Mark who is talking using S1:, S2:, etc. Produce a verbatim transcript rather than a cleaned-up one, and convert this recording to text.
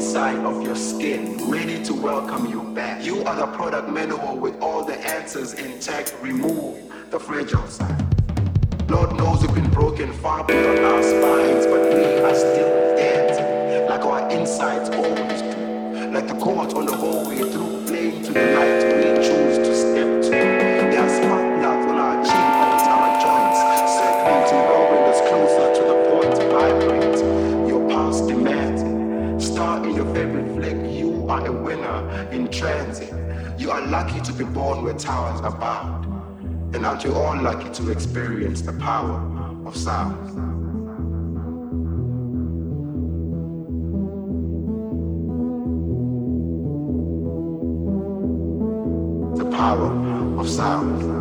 S1: inside of your skin, ready to welcome you back. You are the product manual with all the answers intact. Remove the fragile side. Lord knows we've been broken far beyond our spines, but we are still dancing like our insides always do. Like the chords on the hallway through, playing to the night we choose to step to. There are spark plugs on our cheekbones, our joints, circling to lowering us closer to the point to vibrate. Your pulse demands it. Star in your favorite flick, you are a winner in transit. You are lucky to be born where towers abound. And aren't you all lucky to experience the power of sound? The power of sound.